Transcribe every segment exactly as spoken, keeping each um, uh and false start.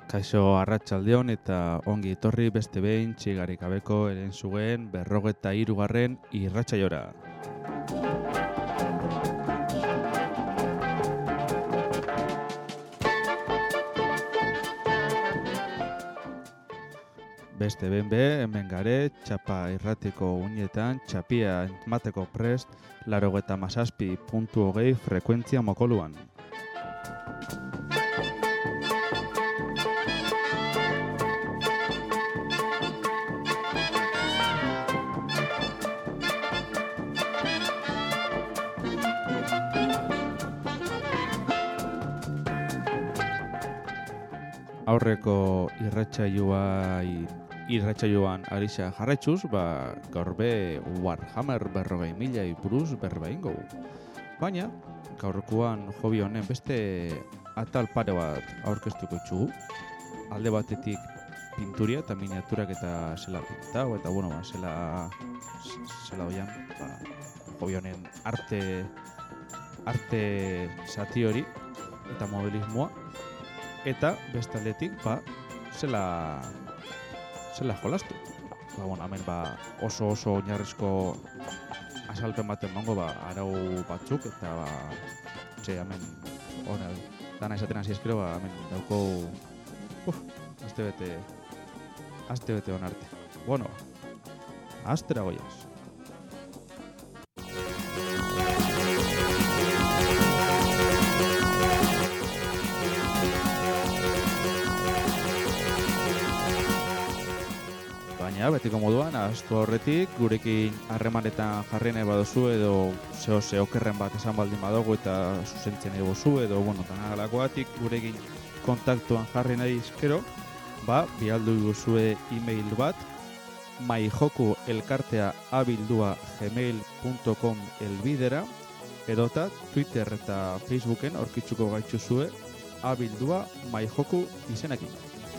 Kaixo arratsaldeon eta ongi etorri beste behin txigarik gabeko eren zuen berrogeta hirugarren irratsaiora. Beste behin be, hemen gare, txapa irratiko unietan, txapia entmateko prest, larogeta mazazpi puntu hogei frekuentzia mokoluan. Aurreko irratsaioa irratsaioan arisa jarraituz, ba, gaur be Warhammer berrogei mila buruz berba ingo. Baina, gaurkoan hobi honen beste atal pare bat aurkeztuko txugu. Alde batetik pinturia eta miniaturak eta zela pintau, eta bueno, ba, zela, zela oian, ba, hobi honen arte, arte zati hori eta modelismoa. Eta bestaldetik, ba, zela, zela jolastu. Ba, bueno, hemen ba, oso oso oinarrizko azalpen baten mongo, ba, arau batzuk, eta ba, txe, hemen, ona, dana esaten hasi eskero, ba, hemen dauko, uf, azte bete, azte bete onarte. Bueno, aztera goiaz. Baina, betiko moduan, ahaztu horretik, gurekin harremanetan jarri nahi baduzu edo zeo ze okerren bat esan baldin badugu eta zuzentzen nahi bozu edo, bueno, tanagalakoatik gurekin kontaktuan jarri nahi izkero, ba, bialdu guzue e-mail bat, maijoku elkartea abildua gmail punto com elbidera, edota Twitter eta Facebooken aurkitzuko gaituzue abildua maijoku izenekin.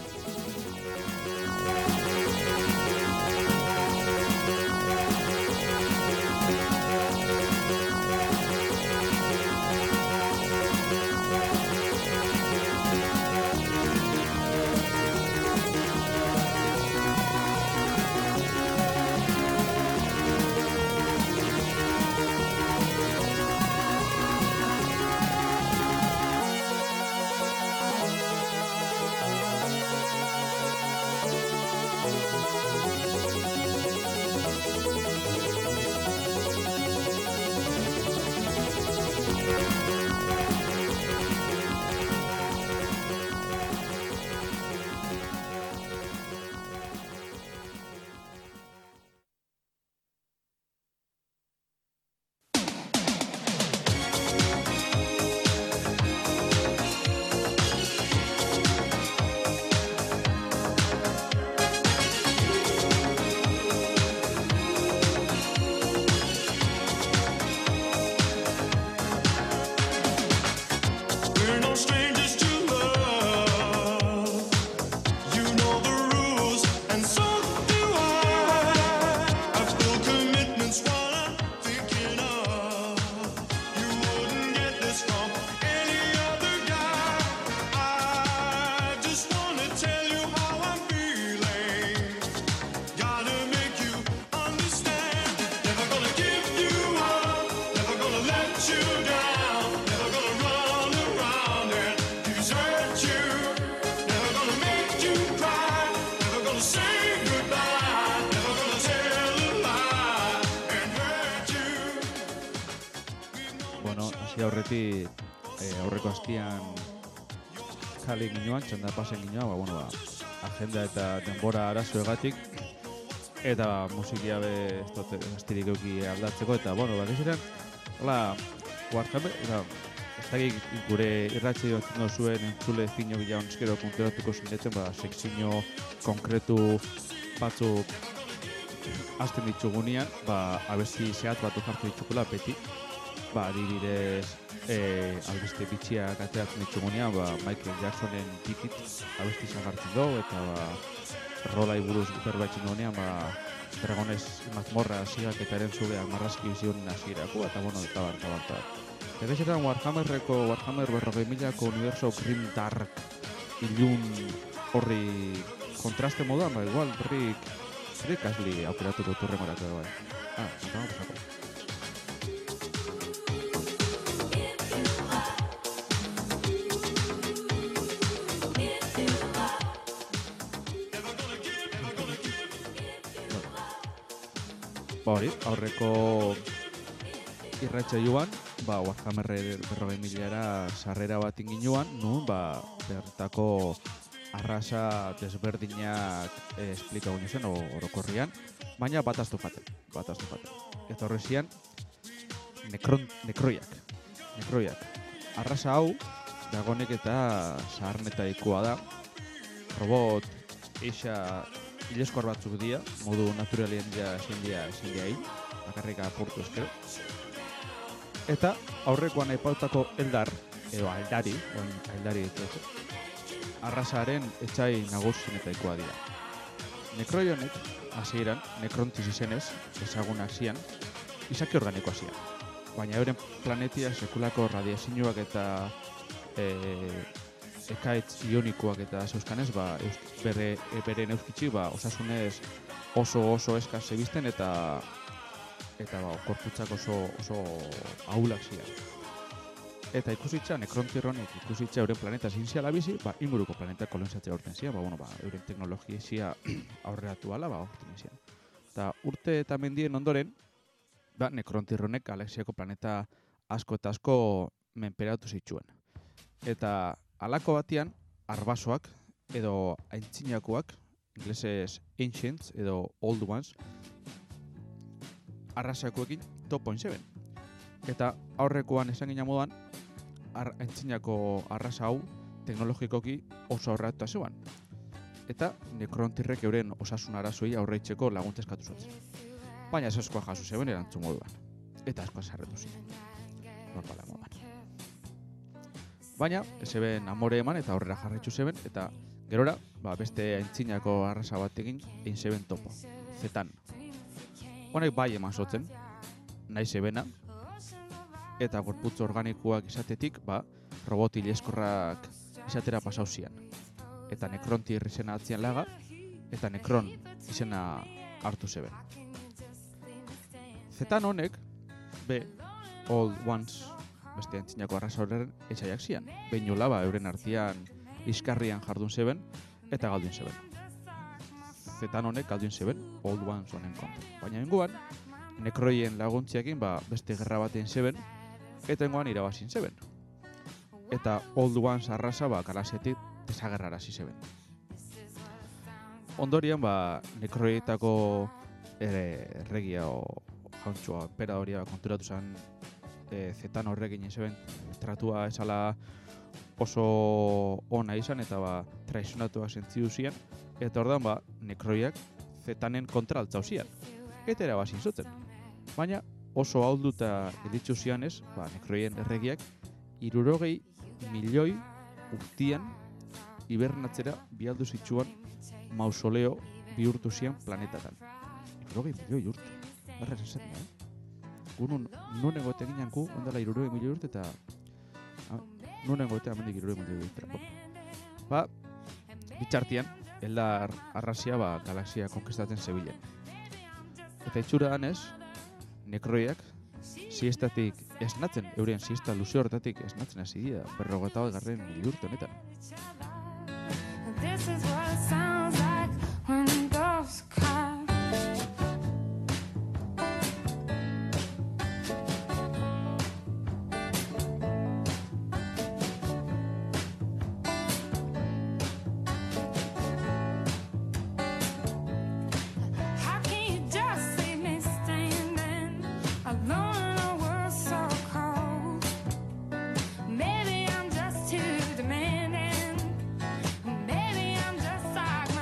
Aurretik, eh, aurreko astian kali ginoan, txanda pasen ginoan, ba, bueno, ba, agenda eta denbora arazoegatik eta musikia be ez dut astirik euki aldatzeko, eta, bueno, ba, giziren, hola, Warhammer, eta, ez dakik gure irratxe batzen zuen entzule fino gila onskero konturatuko zinetzen, ba, sekzio konkretu batzuk azten ditugunean, ba, abesti zehat batu jartu ditugula beti. Ba, adibidez, eh, albiste bitxiak ateratzen ditugunean, ba, Michael Jacksonen Ticket abesti zagartzen dugu, eta ba, rolai buruz berbaitzen dugunean, ba, Dragones mazmorra zigak eta eren zubeak marrazki bizionen azirako, eta bueno, eta bar, eta bar, eta bar. Egezetan Warhammerreko, Warhammer berrogei milako universo grim dark, ilun, horri kontraste moduan, ba, igual, berrik, berrik asli aukeratuko turrengorako, bai. Ah, zantago pasako. Ba hori, aurreko irratxa joan, ba, Warhammer berrogei milara sarrera bat inginuan, nun, ba, bertako arrasa desberdinak eh, esplikau zen, orokorrian, baina bat aztu faten, bat aztu faten. Eta horrezian, nekron, nekroiak, nekroiak. Arrasa hau, dagonek eta zaharnetaikoa da, robot eixa hileskor batzuk dira, modu naturalien ja ezin dira, ezin dira hil, bakarrik apurtu ezkero. Eta aurrekoan aipautako eldar, edo aldari, oin aldari ditu, arrasaren etxai nagusienetaikoa dira. Nekroi honek, hasieran, nekrontis izenez, ezagunak zian, izaki organikoa zian. Baina euren planetia sekulako radiazioak eta e, ekaitz ionikoak eta zeuzkanez, ba, eus, bere, beren euskitxik ba, osasunez oso oso eskaz zebizten eta eta ba, korputzak oso, oso ahulak zian. Eta ikusitza, nekrontirronek ikusitza euren planeta zinziala bizi, ba, inguruko planeta kolonizatzea horten zian, ba, bueno, ba, euren teknologia zia aurreratu ala, ba, horten zian. Eta urte eta mendien ondoren, ba, nekrontirronek galaxiako planeta asko eta asko menperatu zituen. Eta halako batean, arbasoak edo aintzinakoak, inglesez ancients edo old ones, arrasakoekin top point seven. Eta aurrekoan esan gina moduan, ar, aintzinako arrasa hau teknologikoki oso aurreratuta zegoen. Eta nekrontirrek euren osasun arazoei aurreitzeko laguntza eskatu zutzen. Baina ez askoa jaso zegoen erantzun moduan. Eta askoa sarretu ziren. Normala moduan. Baina, zeben amore eman eta aurrera jarraitzu zeben, eta gerora, ba, beste aintzinako arrasa bat egin, egin zeben topo, zetan. Honek bai eman zotzen, nahi zebena, eta gorputz organikoak izatetik, ba, robot hileskorrak izatera pasau zian. Eta nekrontir izena atzian laga, eta nekron izena hartu zeben. Zetan honek, be, old ones, beste antzinako arrasa horren etxaiak zian. Behin ba, euren artean iskarrian jardun zeben eta galduen zeben. Zetan honek galduen zeben, old ones honen kontra. Baina inguan, nekroien laguntziakin ba, beste gerra batean zeben, eta inguan irabazin zeben. Eta old ones arrasa ba, galaxiatik desagerrarazi zeben. Ondorian, ba, nekroietako erregia o jauntxoa, peradoria konturatu zen E, zetan horrekin zeben tratua esala oso ona izan eta ba, traizionatuak sentzidu zian, eta ordan ba, nekroiak zetanen kontra altzau zian. Eta erabazin zuten. Baina oso ahulduta editzu zianez, ba, nekroien erregiak hirurogei milioi urtian hibernatzera bialdu zitsuan mausoleo bihurtu zian planetatan. hirurogei milioi urte. Barra esaten da, eh? Gunun nun egote ginanku, ondala hirurogei milioi urte eta nun egote amendik hirurogei milioi urte. Ba, bitxartian, eldar arrazia ba, galaxia konkistatzen zebilen. Eta itxura danez, nekroiak siestatik esnatzen, euren siesta luzio hortatik esnatzen hasi dira, berrogeta bat garren milioi urte honetan. Maybe I'm just too demanding. Maybe I'm just like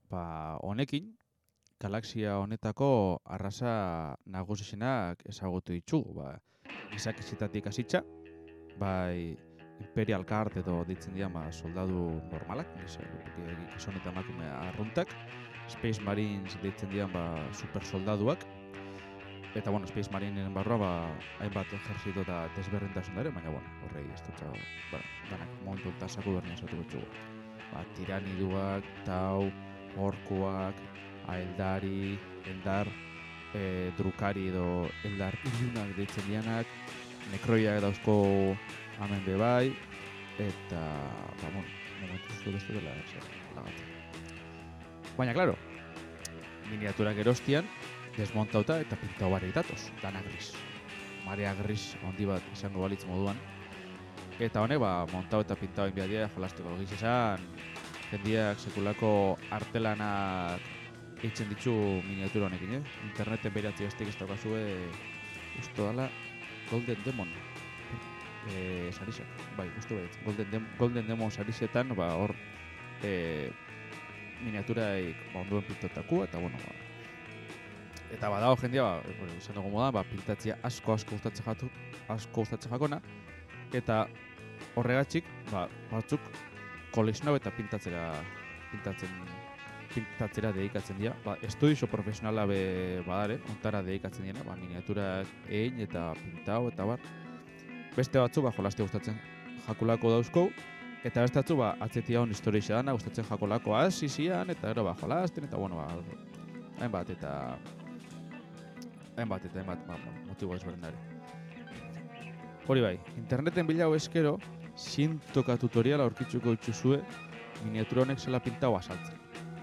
ba, honekin, galaxia honetako arraza nagusienak ezagutu ditugu. Ba, gizakizetatik hasitza, bai Imperial Guard edo ditzen dian ba, soldadu normalak, gizon eta emakume arruntak, Space Marines ditzen dian ba, super soldaduak, eta bueno, Space Marineen barroa ba, hainbat ejerzito eta desberdintasun dara, baina bueno, horrei ez dutza, bueno, danak momentu eta saku berdin esatu dutxugu. Ba, tiraniduak, tau, orkuak, aeldari, eldar, e, drukari edo eldar ilunak deitzen dianak, nekroiak dauzko hemen be bai, eta, ba, bueno, momentu zuztu beste dela, lagatzen. Baina, klaro, miniaturak erostian, desmontauta eta pintau barrik datoz, dana gris. Marea gris handi bat izango balitz moduan. Eta honek, ba, montau eta pintau inbiadia jolastiko. Giz esan, jendiak sekulako artelanak eitzen ditu miniatura honekin, eh? Interneten behiratzi bestik ez daukazue usto dala Golden Demon. E, sarisak, bai, usto behitz. Golden, Dem Golden Demon sarisetan, ba, hor e, miniaturaik ba, onduen pintotaku, eta bueno, ba, eta badago jendia, ba, izan dugu modan, ba, pintatzea asko asko gustatzen jatu, asko gustatzen jakona, eta horregatxik, ba, batzuk kolekzionau eta pintatzera, pintatzen, pintatzera dedikatzen dira. Ba, estudizo profesionala be badare, ontara dedikatzen dira, ba, miniaturak egin eta pintau eta bar. Beste batzu, ba, jolaste gustatzen jakulako dauzkou, eta beste batzu, ba, atzetia hon historia dana, gustatzen jakolako hasi zian, eta gero, ba, jolasten, eta bueno, ba, hainbat, eta hainbat, eta hainbat, ba, motibo ezberdinari. Hori bai, interneten bilau eskero, zientoka tutoriala aurkitzuko dituzue miniatura honek zela pintau azaltzen.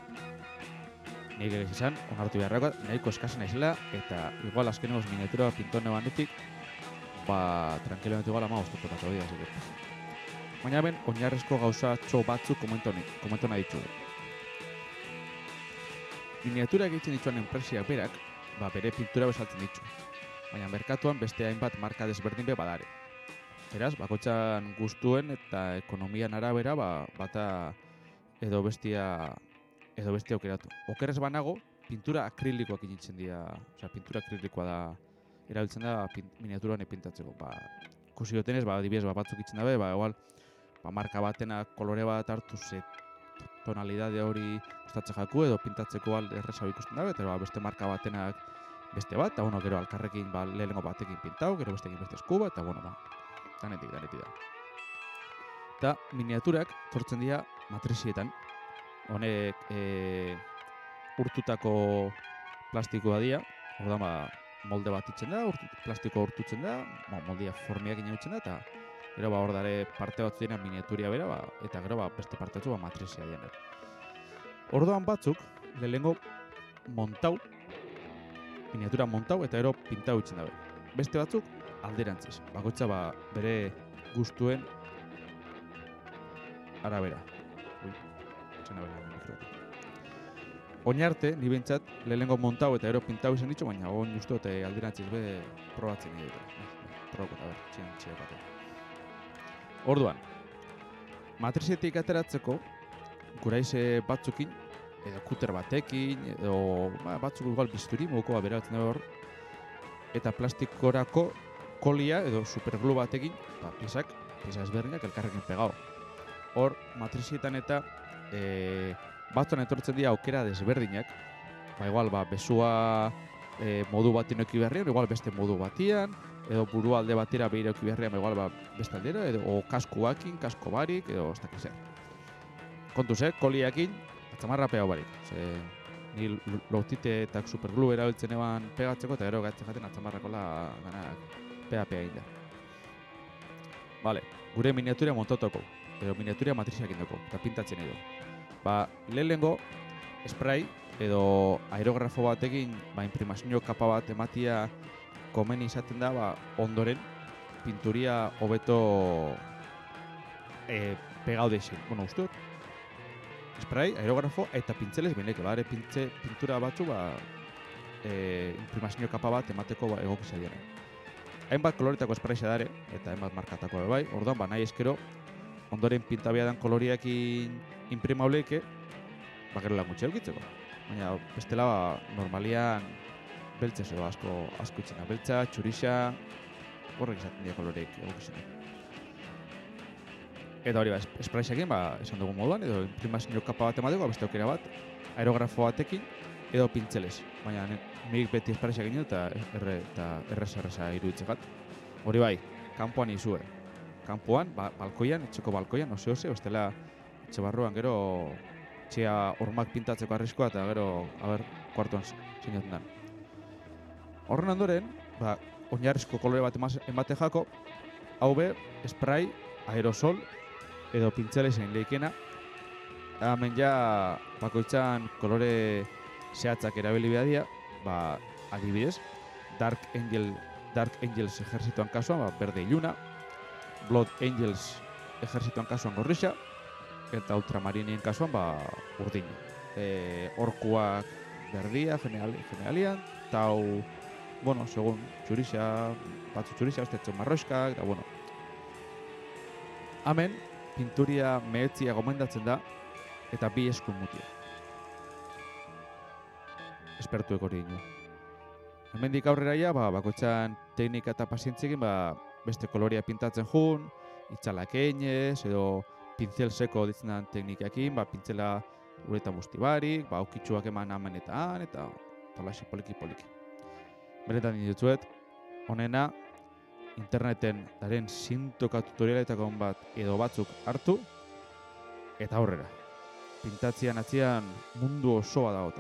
Nik egiz izan, onartu beharrakoa, nahiko eskasen naizela, eta igual azkenegoz miniatura pintone banetik, ba, tranquilamente igual ama oztopotako dira, así que. Baina ben, oinarrezko gauza txo batzuk komentu nahi ditugu. Miniatura egiten dituan enpresiak berak, ba, bere pintura bezaltzen ditu. Baina merkatuan beste hainbat marka desberdin be badare. Beraz, bakoitzan gustuen eta ekonomian arabera, ba, bata edo bestia edo bestia aukeratu. Okerrez banago, pintura akrilikoak initzen dira, osea, pintura akrilikoa da, erabiltzen da miniaturan epintatzeko. Ba, ikusi gotenez, ba, adibidez, ba, batzuk itzen dabe, ba, igual, ba, marka batena kolore bat hartu ze tonalidade hori gustatzen jaku edo pintatzeko al errezago ikusten dabe, eta ba, beste marka batenak beste bat, eta bueno, gero alkarrekin ba, lehenengo batekin pintau, gero bestekin beste eskuba, eta bueno, ba, danetik, danetik da. Eta miniaturak tortzen dira matrizietan. Honek e, urtutako plastikoa dira, ordan ba, molde bat itzen da, urtu, plastikoa urtutzen da, ba, moldia formiak inautzen da, eta gero ba, hor dare parte bat dira miniaturia bera, ba, eta gero ba, beste parte batzu ba, matrizia dira. Orduan batzuk, lehenengo montau, miniatura montau eta gero pintau itzen dabe. Beste batzuk alderantziz, bakoitza ba, bere gustuen arabera. Ui, txena bera mikroetik. Oin arte, ni behintzat, lehenengo montau eta gero pintau izan ditu, baina oin justu eta alderantziz be probatzen nire dut. Probako eta ber, txian txian batean. Orduan, matrizietik ateratzeko, guraize batzukin, edo kuter batekin, edo ba, batzuk igual bisturi mokoa beratzen dago hor, eta plastikorako kolia edo superglu batekin, ba, piezak, pieza ezberdinak elkarrekin pegao. Hor, matrizietan eta e, batzuan etortzen dira aukera desberdinak, ba, igual, ba, bezua e, modu batien eki berrian, igual beste modu batian, edo buru alde batera behira eki berrian, igual ba, beste aldera, edo o kaskoakin, kasko barik, edo ez dakiz zer. Kontuz, eh, koliakin, atzamarra pegau barik. Ze, ni lotite eta superglue erabiltzen eban pegatzeko, eta gero gatzen jaten atzamarrakola ganak pega-pega egin da. Vale, gure miniatura montotoko, edo miniatura matriziak indoko, eta pintatzen edo. Ba, lehenengo, spray edo aerografo batekin, ba, imprimazio kapa bat ematia komeni izaten da, ba, ondoren pinturia hobeto e, pegau deixin. Bueno, uste dut, spray, aerografo eta pintzeles beneke, ba, ere pintze, pintura batzu, ba, e, imprimazio kapa bat emateko ba, egokizia dira. Hainbat koloretako sprayza dare, eta hainbat markatako bai, orduan, ba, nahi eskero, ondoren pintabiadan koloriakin imprimauleike, bakero langutxe eukitzeko. Baina bestela ba, normalian beltzez edo asko, asko itxena. Beltza, txurixa, horrek izaten dira koloreik egokizena. Eta hori ba, espraixekin, ba, esan dugun moduan, edo imprimazio kapa bat emateko, beste aukera bat, aerografo batekin, edo pintzeles. Baina nik beti espraixekin dut eta erre eta erresa-erresa iruditzekat. Hori bai, kanpoan izue. Kanpoan, ba, balkoian, etxeko balkoian, ose-ose, bestela etxe barruan gero etxea hormak pintatzeko arriskoa eta gero, haber, kuartuan sinatzen den. Horren ondoren, ba, oinarrizko kolore bat emate jako, hau be, spray, aerosol, edo pintzele zein leikena. Hemen ja, bakoitzan kolore zehatzak erabili behar dira, ba, adibidez, Dark Angel, Dark Angels ejerzituan kasuan, ba, berde iluna, Blood Angels ejerzituan kasuan gorrixa, eta Ultramarinien kasuan, ba, urdin. E, orkuak berdia, general, generalian, eta hau, bueno, segun txurixa, batzu txurixa, beste etxon marroiskak, eta bueno. Hemen, pinturia mehetzia gomendatzen da, eta bi eskun mutia. Espertuek hori ino. Hemendik aurrera ja, ba, bakoitzan teknika eta pazientziekin, ba, beste koloria pintatzen jun, itzalak einez, edo pintzel seko ditzen den teknikakin, ba, pintzela uretan busti barik, ba, aukitxuak eman hemen eta han, eta talaxe poliki-poliki. Benetan ditutzuet, honena, interneten daren zintoka tutorialetako bat edo batzuk hartu, eta aurrera. Pintatzean atzean mundu osoa dagota.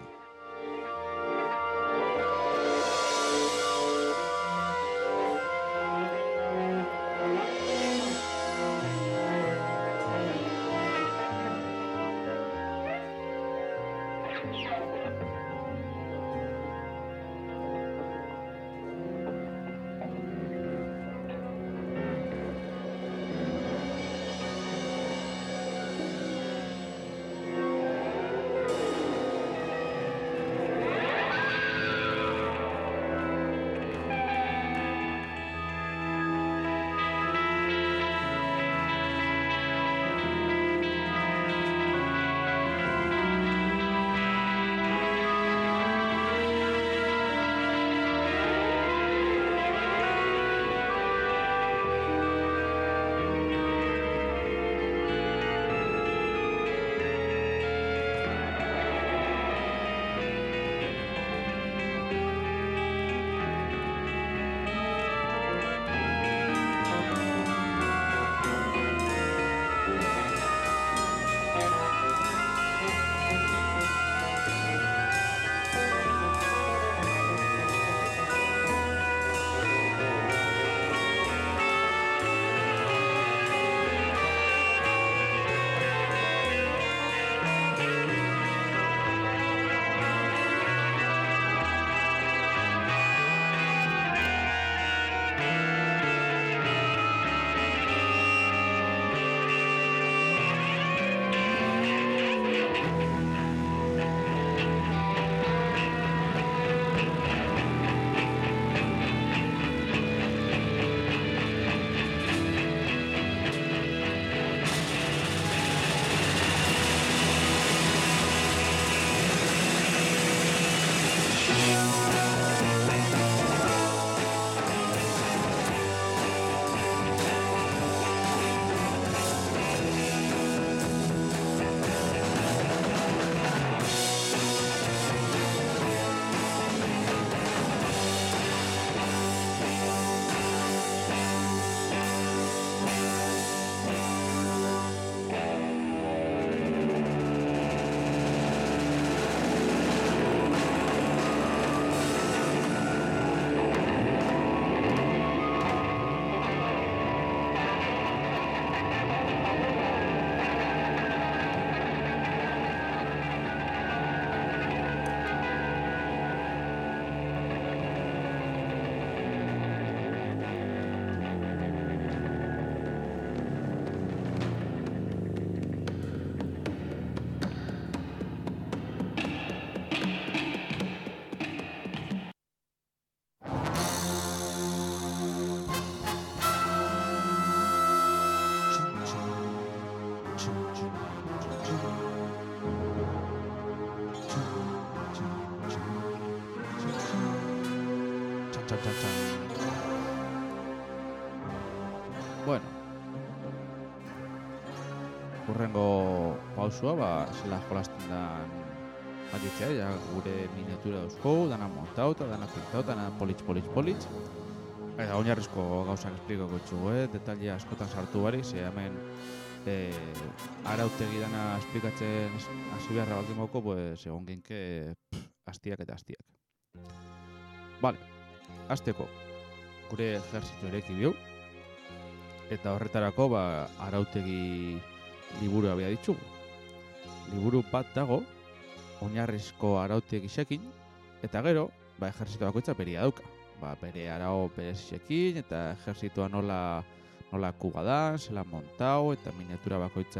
Txan, txan, txan. Bueno. Urrengo pausua, ba, zela jolasten dan aditzea, ja, gure miniatura dauzko, dana montauta, dana pintauta, dana politx, politx, politx. Eta oinarrizko gauzak esplikako txugu, eh? Detaile askotan sartu barik, ze hemen eh, arautegi dana esplikatzen hasi beharra baldin moko, pues, egon ginke astiak eta astiak. Vale, hasteko, gure ejertzitu ereki biu, eta horretarako ba, arautegi liburu abia ditugu. Liburu bat dago, oinarrizko arautegi xekin, eta gero, ba, ejertzitu bakoitza beria dauka. Ba, bere arau bereziekin, eta ejertzitua nola, nola kuga da, zela montau, eta miniatura bakoitza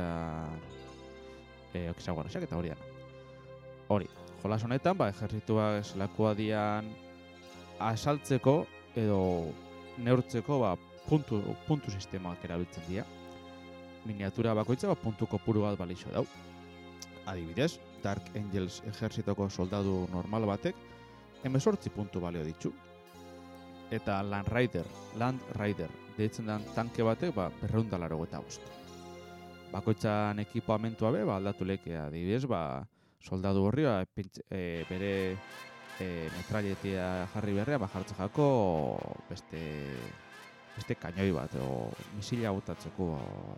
e, okizaguarresak, eta hori dana. Hori, jolas honetan, ba, ejertzituak zelakoa dian asaltzeko, edo neurtzeko, ba, puntu, puntu sistemak erabiltzen dira. Miniatura bakoitza, ba, puntu kopuru bat balixo dau. Adibidez, Dark Angels ejertzitoko soldadu normal batek, hemezortzi puntu balio ditu. Eta Land Rider, Land Rider, deitzen den tanke batek, ba, berreunda laro eta bost. Bakoitzan ekipamentua be, ba, aldatu lekea, adibidez, ba, soldadu horri, ba, pintz, e, bere e, metralletia jarri berrea, ba, jartze jako beste, beste kainoi bat, o misila botatzeko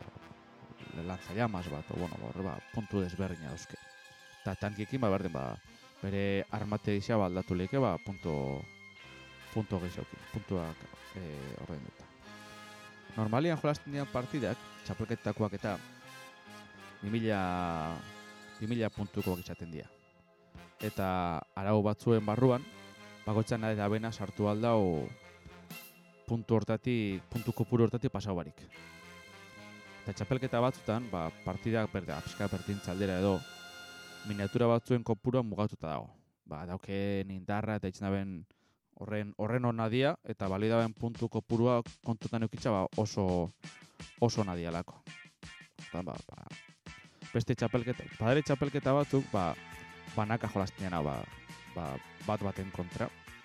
lanzallamas bat, o, bueno, ba, ba, puntu desberdina dauzke. Eta tankiekin, ba, berden, ba, bere armategizia ba, aldatu leke, ba, punto, punto gehiagoki, puntuak e, horrein dut. Normalian jolasten dian partidak, txapelketakoak eta bi mila puntukoak izaten dira. Eta arau batzuen barruan, bakoitzan nahi da bena sartu aldau puntu hortatik, puntu kopuru hortatik pasau barik. Eta txapelketa batzutan, ba, partidak berde, apizka berdintza aldera edo, miniatura batzuen kopurua mugatuta dago. Ba, dauken indarra eta itxen horren horren ona dia, eta balidaben puntu kopurua kontutan eukitza ba, oso oso nadialako. Eta, ba, ba, beste txapelketa, padare txapelketa batzuk, ba, banaka jolasten ba, ba, bat baten kontra.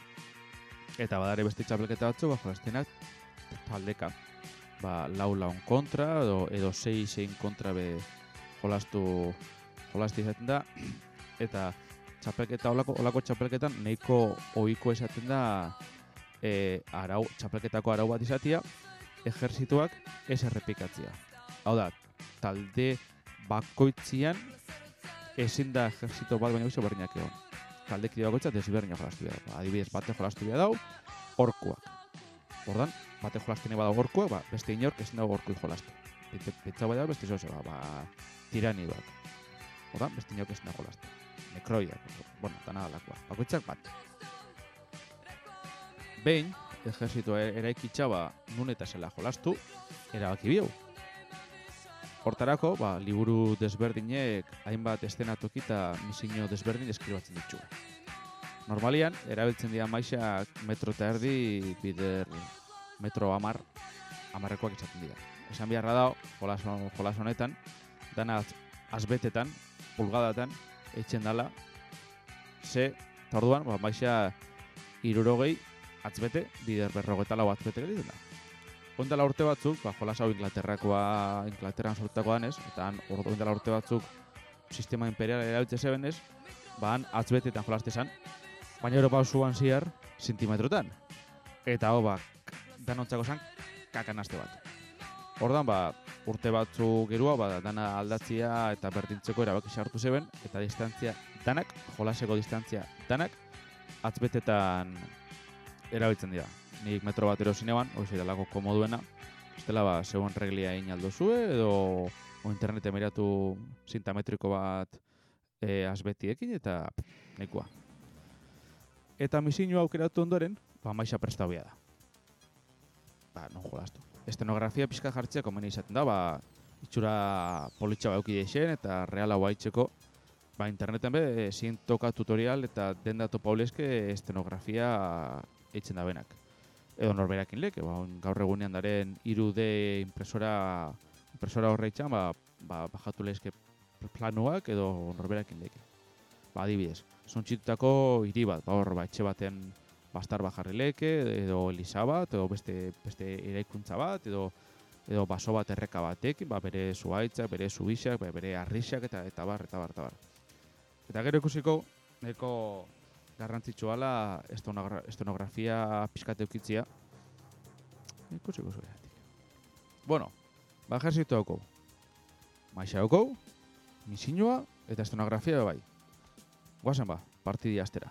Eta badare beste txapelketa batzuk, ba, jolastenak taldeka. Ba, lau laun kontra, edo, edo sei sein kontra be jolastu jolastu izaten da. Eta txapelketa, olako, olako txapelketan nahiko ohiko esaten da e, arau, txapelketako arau bat izatia, ejerzituak ez errepikatzea. Hau da, talde bakoitzian ezin da ejerzitu bat baina bizo berdinak egon. Talde kide bakoitza desberdina jolastu behar. Ba, adibidez, bate jolastu behar dau, orkuak. Ordan, bate jolastu nahi badau orkuak, ba, beste inork ezin dago orkui jolastu. Pitza bai da, beste zoze, ba, ba, tirani bat. Ordan, beste inork ezin dago jolastu. Nekroiak, bueno, eta nada lakoa. Bakoitzak bat. Behin, ejerzitua eraikitza ba, nun eta zela jolastu, erabaki bieu. Hortarako, ba, liburu desberdinek hainbat estenatoki eta misinio desberdin eskribatzen ditu. Normalian, erabiltzen dira maixak metro eta erdi bider metro amar, amarrekoak izaten dira. Esan biharra dao, jolas, jolas honetan, dana azbetetan, pulgadatan, eitzen dala, ze, eta orduan, ba, maixa irurogei atzbete, bider berrogeta lau atzbete geliten da. Oindala urte batzuk, ba, jolas hau Inglaterrakoa, Inglaterran sortutakoa danez, eta han oindala urte batzuk sistema imperial erabiltze zebenez, ba, han atzbetetan jolaste zan, baina Europa osoan ziar zentimetrotan. Eta hau, ba, danontzako zan, kakanazte bat. Ordan, ba, urte batzu gerua, ba, dana aldatzia eta berdintzeko erabaki sartu zeben, eta distantzia danak, jolaseko distantzia danak, atzbetetan erabiltzen dira. Nik metro bat erosin eban, hori dalako komoduena, ez dela, ba, zeuen reglia egin aldo zue, edo o internete miratu zinta metriko bat e, azbetiekin, eta nahikoa. Eta misinua aukeratu ondoren, ba, maixa prestabia da. Ba, non jolastu. Estenografia pixka jartzea komeni izaten da, ba, itxura politxa bauki deixen eta reala haitzeko, ba, interneten be, ezin toka tutorial eta denda topauleske estenografia eitzen da benak. Edo norberakin leke, ba, gaur egunean daren hiru D impresora, impresora horre itxan, ba, ba, bajatu lehizke planuak edo norberakin leke. Ba, adibidez, zontxitutako hiri bat, ba, hor, ba, etxe baten bastar bat jarri leke, edo eliza bat, edo beste, beste eraikuntza bat, edo edo baso bat erreka batek, ba, bere zuhaitzak, bere zubisak, bere arrixak, eta eta bar, eta bar, eta bar. Eta gero ikusiko, nahiko garrantzitsuala estonografia pixkat eukitzia. Ikusiko zueatik. Bueno, ba, ejerzitu daukau. Maixa daukau, misinua eta estonografia bai. Guazen ba, partidi astera.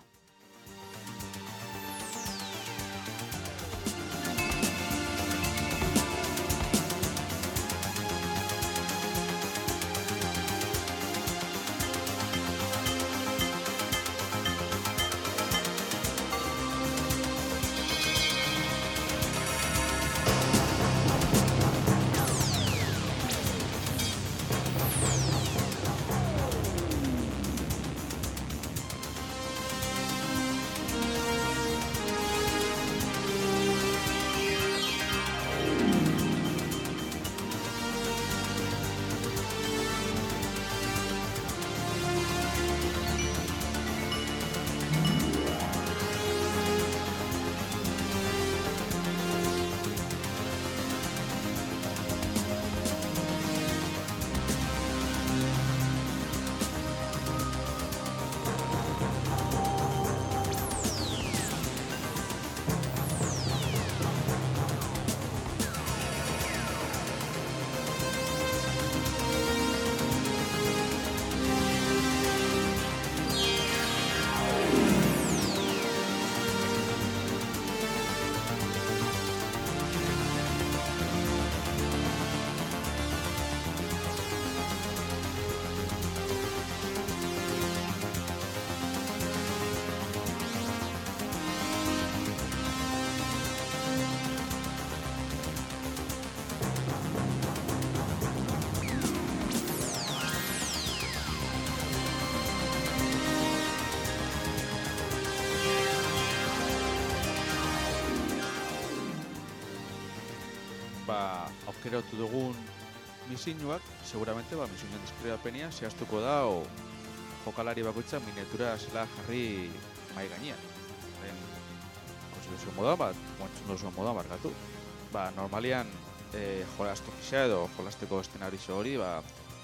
Ba, aukeratu dugun misinuak, seguramente ba, misinuen deskribapenia zehaztuko da o jokalari bakoitza miniatura zela jarri mai gainean. En konstituzio moda bat, konstituzio moda barkatu. Ba, normalian eh, jolastu gisa edo jolasteko eszenarizo hori, ba,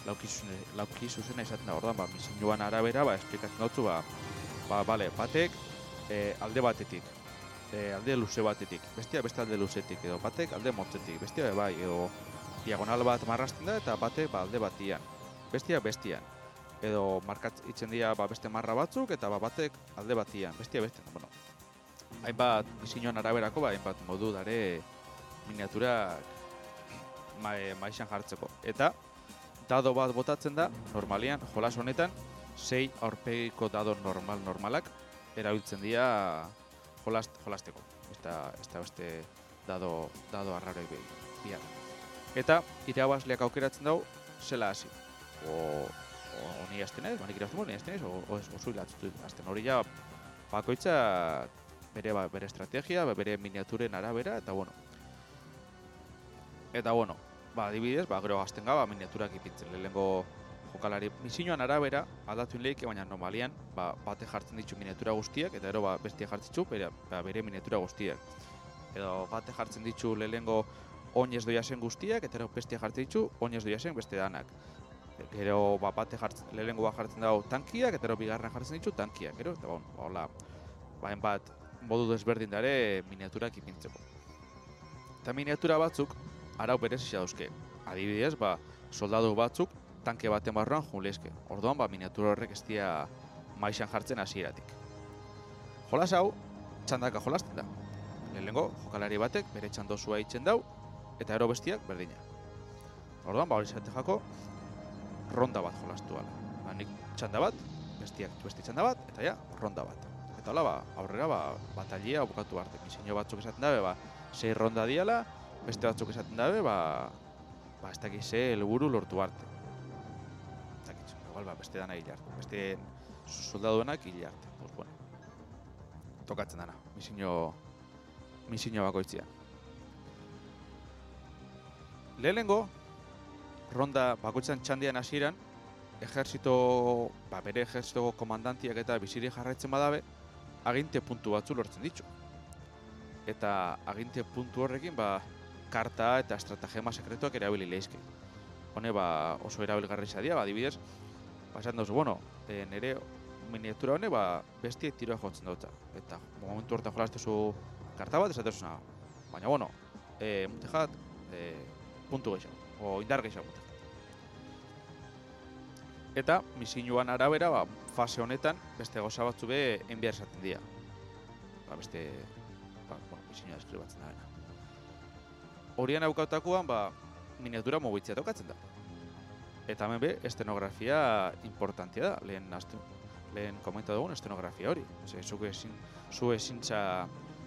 lauki zuzena izaten da, ordan, ba, misinuan arabera, ba, esplikatzen dutzu, ba, ba, bale, batek eh, alde batetik, E, alde luze batetik, bestia beste alde luzetik, edo batek alde motzetik, bestia bai, edo diagonal bat marrazten da eta batek ba, alde batian, bestia bestian, edo markatzen dira ba, beste marra batzuk eta ba, batek alde batian, bestia bestian. Bueno, hainbat misinuan araberako, ba, hainbat modu dare miniaturak ma, maixan jartzeko. Eta dado bat botatzen da, normalian, jolas honetan, sei aurpegiko dado normal normalak erabiltzen dira Jolast, jolasteko, eta beste dado, dado arraroi behar. Eta irabazleak aukeratzen dugu, zela hasi. O, o, o ni azten ez, manik iraztumo, ni azten ez, o, o, o zuila azten. Hori ja, bakoitza bere, bere estrategia, bere miniaturen arabera, eta bueno. Eta bueno, ba, adibidez, ba, gero azten gaba miniaturak ipintzen. Lehenengo jokalari misinuan arabera aldatu leike, baina normalian ba, bate jartzen ditu miniatura guztiak, eta ero ba, bestia jartzen ditu bere, ba, bere miniatura guztiak. Edo bate jartzen ditu lehenengo oinez doia zen guztiak, eta ero bestia jartzen ditu oinez doia zen beste danak. Gero ba, bate jartzen, lehenengo bat jartzen dago tankiak, eta ero bigarren jartzen ditu tankiak. Gero, eta bon, ba, hola, ba, bat modu desberdin dare miniaturak ipintzeko. Eta miniatura batzuk arau berez isa dauzke. Adibidez, ba, soldadu batzuk tanke baten barruan junleizke. Orduan, ba, miniatura horrek ez dira maixan jartzen hasieratik. Jolas hau, txandaka jolasten da. Lehenengo, jokalari batek bere txandozua itzen dau, eta ero bestiak berdina. Orduan, ba, hori zate jako, ronda bat jolastu ala. Ba, nik txanda bat, bestiak besti txanda bat, eta ja, ronda bat. Eta hola, ba, aurrera, ba, batalia bukatu arte. Miseño batzuk esaten dabe, ba, sei ronda diala, beste batzuk esaten dabe, ba, ba, ez dakiz ze helburu lortu arte. Igual, ba, beste dana hil arte, beste soldaduenak hil arte. Pues, bueno, tokatzen dana, misiño, misiño bakoitzia. Lehenengo, ronda bakoitzan txandian hasieran, ejerzito, ba, bere ejerzitoko komandantiak eta biziri jarraitzen badabe, aginte puntu batzu lortzen ditu. eta aginte puntu horrekin ba, karta eta estratagema sekretuak erabili leizke. Hone ba, oso erabilgarri dira, ba, adibidez, ba, esan duzu, bueno, e, nire miniatura hone ba, bestiek tiroa jotzen dutza. Eta momentu horretan jolaztezu karta bat, esatezuna. Baina, bueno, e, mutejat, e, puntu gehiago, o indar gehiago mutejat. Eta, misinuan arabera, ba, fase honetan, beste gauza batzu be enbiar esaten dira. Ba, beste, ba, bueno, misinua deskribatzen da. Horian aukautakoan, ba, miniatura mugitzea tokatzen da. Eta hemen be, estenografia importantia da, lehen, astu, lehen komenta dugun estenografia hori. Ze, zuke ezin, zu ezintza,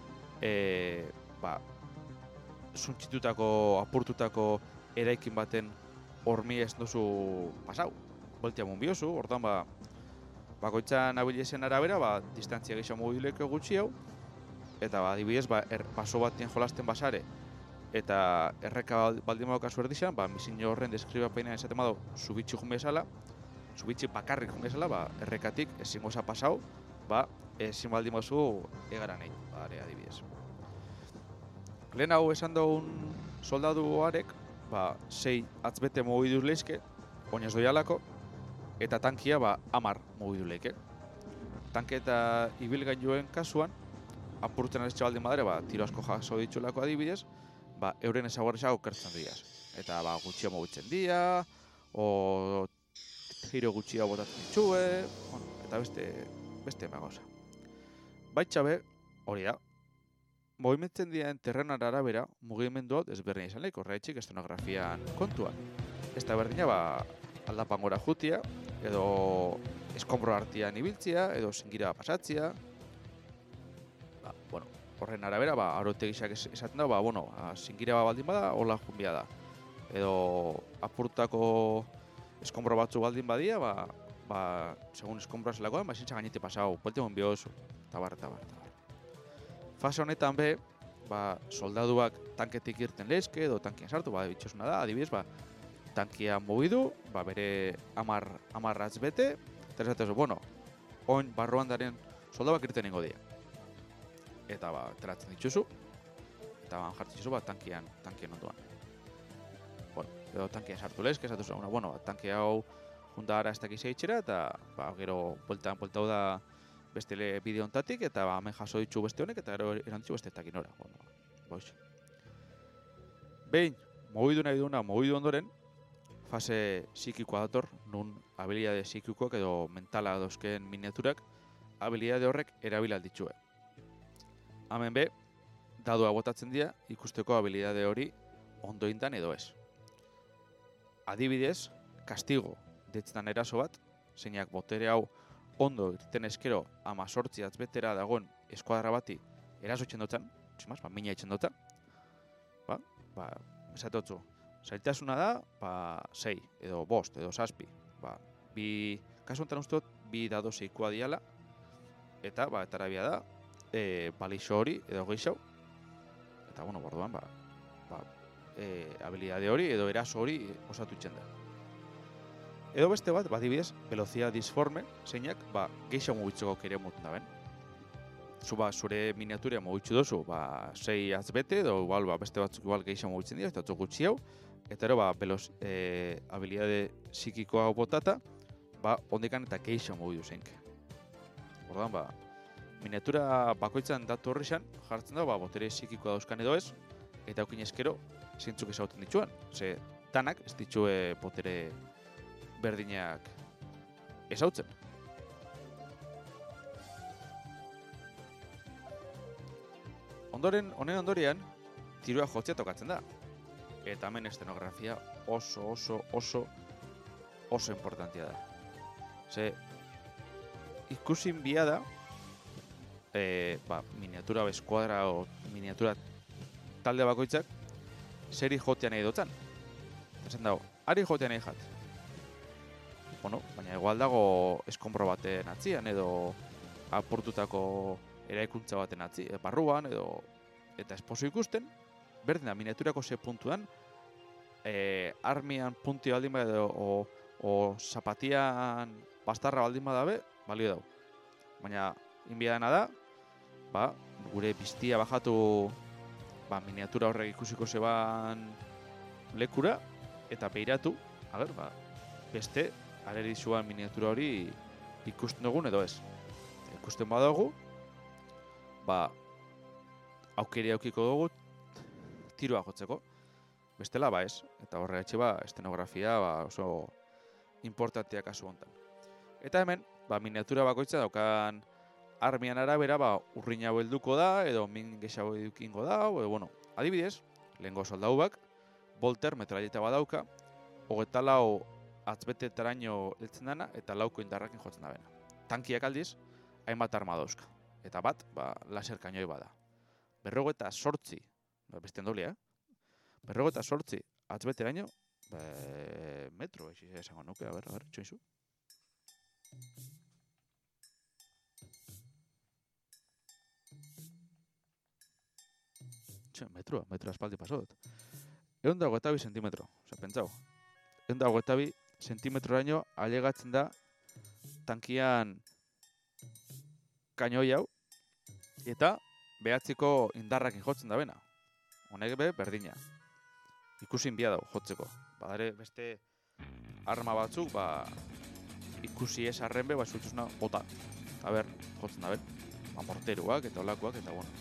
e, ba, zuntxitutako, apurtutako eraikin baten hormi ez duzu pasau. Boltia munbiozu, orduan ba, bakoitzan abilezen arabera, ba, distantzia gehiago mobileko gutxi hau, eta ba, adibidez, ba, er, paso batien jolasten basare, eta erreka baldin badokazu erdizan, ba, misino horren deskribapena esaten badu, zubitxi jun bezala, zubitxi bakarrik jun bezala, ba, errekatik ezin goza pasau, ba, ezin baldin baduzu egaran egin, ba, adibidez. Lehen hau esan dugun soldadu harek, ba, sei atzbete mugidu leizke, oinez doialako, eta tankia ba, amar mugidu leike. Tanke eta ibilgailuen kasuan, apurtzen ez txabaldin badare, ba, tiro asko jaso ditxulako adibidez, ba, euren ezaguarrizago kertzen diaz. Eta ba, gutxia mugitzen dira, o giro gutxia botatzen ditxue, bueno, eta beste, beste emagoza. Baitxabe, hori da, mogimentzen diren terrenara arabera, mugimendua ezberdina izan lehiko, horreitxik estenografian kontuan. Ez da berdina, ba, aldapan gora jutia, edo eskombro artian ibiltzia, edo zingira pasatzia. Ba, bueno, horren arabera, ba, arotegisak esaten da, ba, bueno, zingira baldin bada, hola junbia da. Edo apurtako eskombro batzu baldin badia, ba, ba, segun eskombroa zelakoan, ba, zintza gainete pasau, buelte mon biozu, tabar, tabar, tabar. Fase honetan be, ba, soldaduak tanketik irten lehizke, edo tankien sartu, ba, bitxosuna da, adibidez, ba, tankia mugidu, ba, bere amar, amarratz bete, eta esatezu, bueno, oin barruan daren soldabak irten ingo dira. Eta ba, teratzen dituzu, eta ban jartzen dituzu, ba, tankian, tankien onduan. Bueno, edo tankian sartu lehizke, esatuzu, bueno, ba, tankia hau junta ara ez dakizia itxera, eta ba, gero bueltan, bueltau da beste bideo ontatik, eta ba, hemen jaso ditzu beste honek, eta gero erantzu beste takin ora. Bueno, boiz. Behin, mugidu nahi duna, mugidu ondoren, fase psikikoa dator, nun habilidade psikikoak edo mentala dauzkeen miniaturak habilidade horrek erabila ditxue. Hemen be, dadua botatzen dira ikusteko habilidade hori ondo indan edo ez. Adibidez, kastigo detztan eraso bat, zeinak botere hau ondo irten eskero amazortzi atzbetera dagoen eskuadra bati eraso txendotan, tximaz, ba, mina itxendota, ba, ba, esatotzu, zailtasuna da, ba, sei, edo bost, edo zazpi. Ba, bi, kasu enten uste dut, bi dado seikoa diala, eta, ba, eta arabia da, e, balixo hori, edo gehiago, eta, bueno, borduan, ba, ba, e, habilidade hori, edo eraso hori osatu itxen da. Edo beste bat, ba, dibidez, velozia disforme, zeinak, ba, gehiago mugitzeko kere mutun da ben. Zu, ba, zure miniaturia mugitzu dozu, ba, sei atzbete, edo, igual, ba, beste batzuk igual gehiago mugitzen dira, eta batzuk gutxi hau, eta ero, ba, veloz, e, habilidade psikikoa botata, ba, ondekan eta gehiago mugitu zeinke. Ordan, ba, miniatura bakoitzan datu horri xan, jartzen da, ba, botere psikikoa dauzkan edo ez, eta aukin eskero, zeintzuk ezauten dituan. Ze, tanak ez ditue botere berdinak ezautzen. Ondoren, honen ondorian, tiroa jotzea tokatzen da. Eta hemen estenografia oso, oso, oso, oso importantia da. Ze, ikusin bia da, e, ba, miniatura eskuadra o miniatura talde bakoitzak, zeri jotea nahi dutzen. Esan dago, ari jotea nahi jat. Bueno, baina igual dago eskombro baten atzian, edo apurtutako eraikuntza baten atzi, barruan, edo eta esposo ikusten, berdin da, miniaturako ze puntuan, e, armian punti baldin bada edo, o, o zapatian bastarra baldin badabe, balio dau. Baina, inbiadana da, ba, gure piztia bajatu ba, miniatura horrek ikusiko zeban lekura, eta behiratu, ager, ba, beste, areri zuan miniatura hori ikusten dugun edo ez. Ikusten badugu, ba, aukeri aukiko dugu tiroa jotzeko. Bestela, ba ez. Eta horregatxe, ba, estenografia ba, oso importantea kasu honetan. Eta hemen, ba, miniatura bakoitza daukan armian arabera, ba, urrina helduko da, edo min gehiago edukingo da, edo, bueno, adibidez, lehengo soldau bak, bolter metralleta badauka, hogeita lau atzbetetaraino heltzen dana, eta lauko indarrakin jotzen da bena. Tankiak aldiz, hainbat arma dauzka. Eta bat, ba, laser kainoi bada. Berrogeta sortzi, beste endolia, eh? Berrogeta sortzi atzbeteraino, ba, metro, eixi esango nuke, a ber, a ber, txoizu. Txo, metroa, metroa espaldi pasot. Egun dago eta bi sentimetro, oza, pentsau. Egun dago eta bi sentimetroraino alegatzen da tankian kainoi hau, eta behatziko indarrakin jotzen da bena. Honek be, berdina. Ikusin bia dago jotzeko. Badare beste arma batzuk, ba, ikusi ez arren be, ba, zutzuzna, ota. Eta ber, jotzen da ben. Ba, morteruak eta olakoak, eta bueno.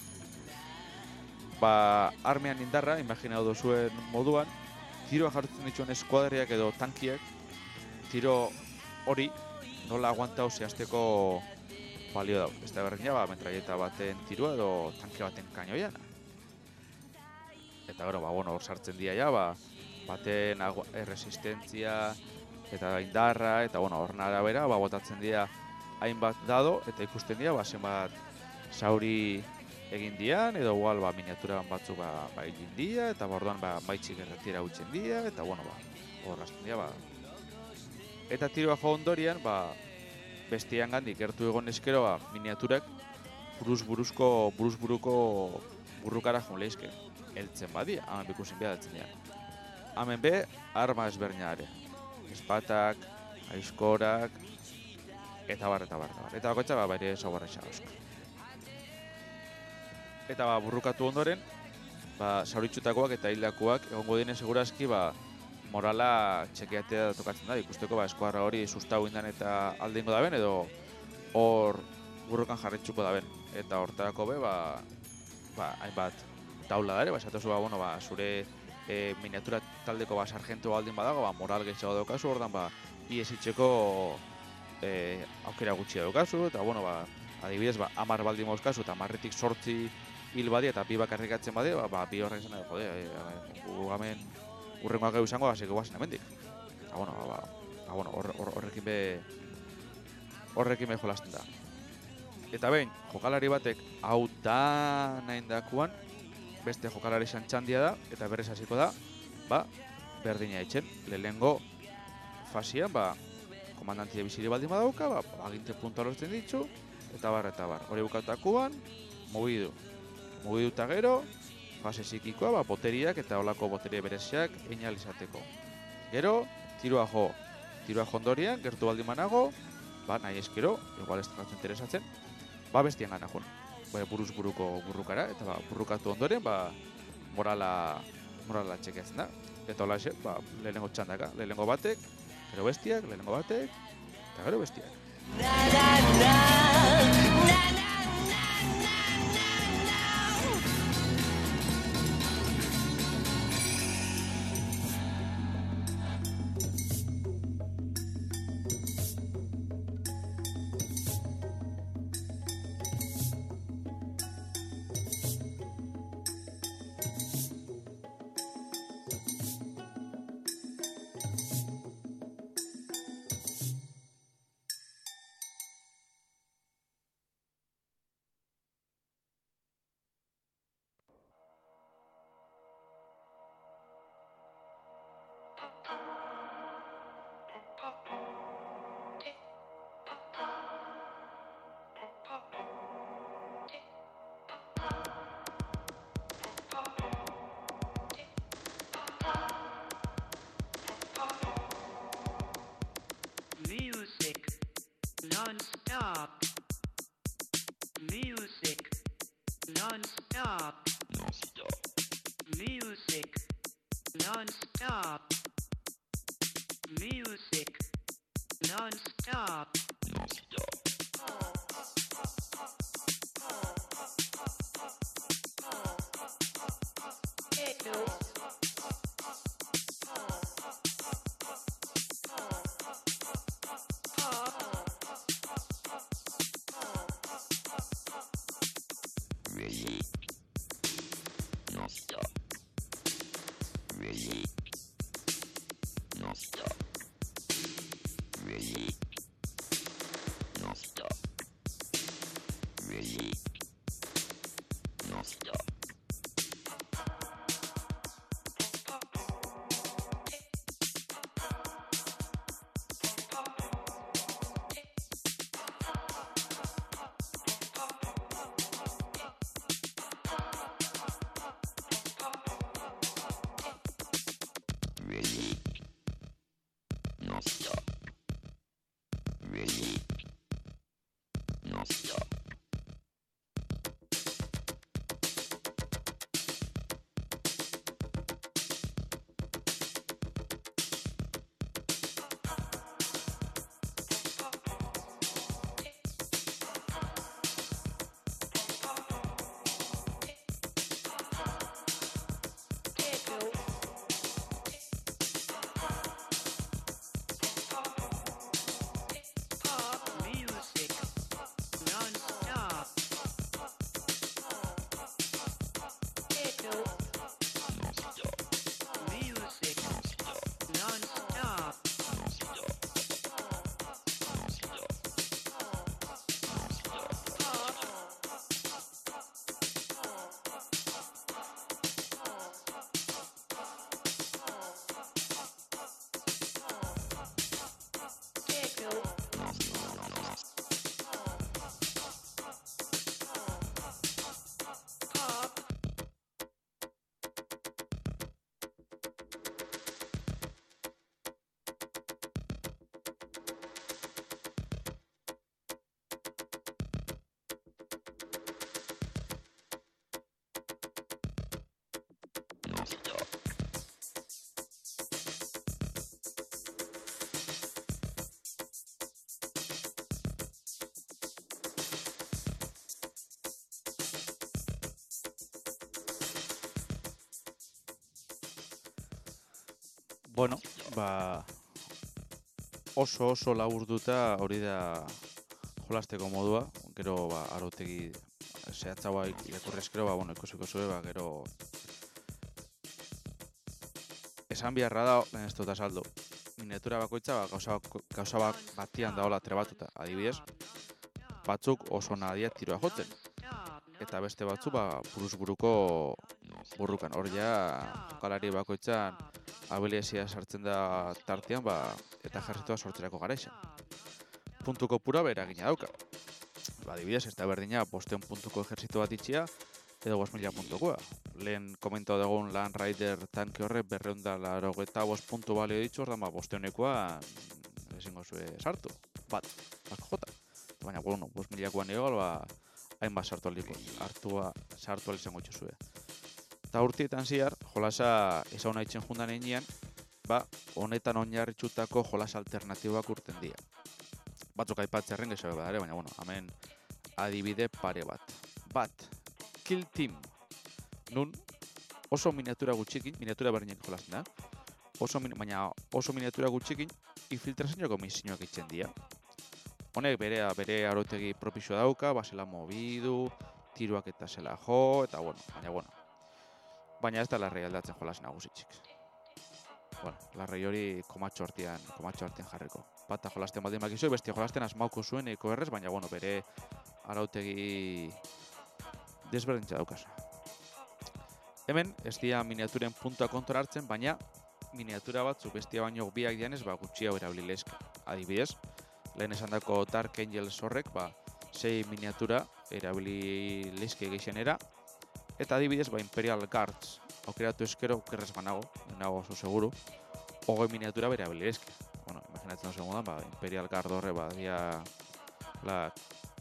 Ba, armean indarra, imaginatu duzuen moduan, tiroa jartzen dituen eskuadriak edo tankiak, tiro hori nola aguantau zehazteko balio dau. Ez da berdina, ba, metralleta baten tiroa edo tanke baten kainoian. Eta gero, ba, bueno, hor sartzen dira ja, ba, baten erresistentzia eta indarra, eta bueno, horren arabera, ba, botatzen dira hainbat dado, eta ikusten dira, ba, zenbat zauri egin dian, edo igual, ba, miniatura batzuk ba, ba egin dira, eta borduan ba, baitxik erretira utzen dira, eta bueno, ba, hor gazten dira, ba. Eta tiroa jo ondorian, ba, bestian gandik gertu egon eskero, ba, miniaturak buruz-buruzko, buruz-buruko burrukara joan lehizke. Eltzen badia, hamen bikusin behar eltzen dira. Hamen be, arma ezberdinare. Espatak, aizkorak, eta bar, eta bar, eta bar. Eta bakoitza, ba, bere zaubarretxa dauzka. Eta ba, burrukatu ondoren, ba, zauritxutakoak eta hildakoak egongo dinen segurazki, ba, morala txekeatea tokatzen da, ikusteko ba, eskuarra hori sustau indan eta aldeingo da ben, edo hor burrukan jarretxuko da ben. Eta hortarako be, ba, ba, hainbat taula dare, ba, esatuzu, ba, bueno, ba, zure e, miniatura taldeko ba, sargento baldin badago, ba, moral gehiago daukazu, ordan ba, ies itxeko e, aukera gutxi daukazu, eta, bueno, ba, adibidez, ba, amar baldin mauzkazu, eta amarretik sortzi hil badia, eta bi bakarrikatzen badia, ba, ba, bi horren izan, jode, e, gu gamen urrengoak gau izango, hasi guazen hemendik. Eta, bueno, ba, ba, bueno, hor, hor, horrekin be, horrekin be jolasten da. Eta behin, jokalari batek hau da nahin dakuan, beste jokalari xantxandia da, eta berrez hasiko da, ba, berdina etxen. Lehengo fasian, ba, komandantia biziri baldin badauka, ba, aginte puntua lortzen ditzu, eta bar, eta bar. Hori bukatakuan, mugidu. Mugidu eta gero, fase psikikoa, ba, boteriak eta olako boteria bereziak einal izateko. Gero, tiroa jo. Tiroa jo ondorian, gertu baldin manago, ba, nahi eskero, igual ez dakatzu interesatzen, ba, bestian gana joan. Ba, buruz buruko burrukara, eta ba, burrukatu ondoren, ba, morala, morala txekeatzen da. Eta hola eset, ba, lehenengo txandaka, lehenengo batek, gero bestiak, lehenengo batek, eta gero bestiak. Music non-stop. Music Non-stop. Non-stop. Music. Non-stop. Music. Non-stop. Non-stop. Techno. Non-stop. Really. Non-stop. Really. Non-stop. Really. Non-stop. Really. Non-stop. Really. Non-stop. Bueno, ba, oso oso laburduta hori da jolasteko modua, gero ba, arautegi zehatzagoa irakurriz gero, ba, bueno, ikusiko zuen, ba, gero esan biharra da, lehen ez dut azaldu, miniatura bakoitza ba, gauza, gauza bak batian daola trebatuta, adibidez, batzuk oso nadia tiroa jotzen, eta beste batzu ba, buruz buruko burrukan, hor ja jokalari bakoitzan abilizia sartzen da tartean, ba, eta jarritua sortzerako garaixa. Puntu kopura beragina dauka. Ba, adibidez, ez da berdina bosteun puntuko ejertzito bat itxia, edo bost mila puntukoa. Lehen komentau dugun Land Rider tanke horre berreunda larogeta bost puntu balio ditzu, ordan ba, bosteunekoa ezingo zue sartu. Bat, asko jota. Baina, bueno, bost milakoan egal, ba, hainbat sartu aldiko, hartua sartu alizango itxuzue. Eta urtietan ziar, jolasa ezauna itxen jundan einean, ba, honetan oinarritxutako jolas alternatibak urten dira. Batzuk aipatzerren gehiago badare, baina, bueno, hemen adibide pare bat. Bat, Kill Team. Nun, oso miniatura gutxikin, miniatura berriak jolasten da, oso, baina oso miniatura gutxikin, infiltrazioako misioak itzen dira. Honek bere, bere arotegi propizio dauka, basela mobidu, tiruak eta zela jo, eta bueno, baina, bueno. Baina ez da larrei aldatzen jolas nagusitxik. Bueno, larrei hori komatxo hortian, komatxo hortian jarriko. Bata jolasten baldin bakizue, bestia jolasten asmauko zuen eko errez, baina, bueno, bere arautegi desberdintza daukazu. Hemen, ez dira miniaturen puntua kontra hartzen, baina miniatura batzu bestia baino biak dianez, ba, gutxiago erabililezke. Adibidez, lehen esan dako Dark Angels horrek, ba, sei miniatura erabililezke geixenera, eta adibidez, ba, Imperial Guards, aukeratu eskero, okerrez banago, nago oso seguru, hogei miniatura bere abilizke. Bueno, imaginatzen duzu modan, ba, Imperial Guard horre, ba, dia, la,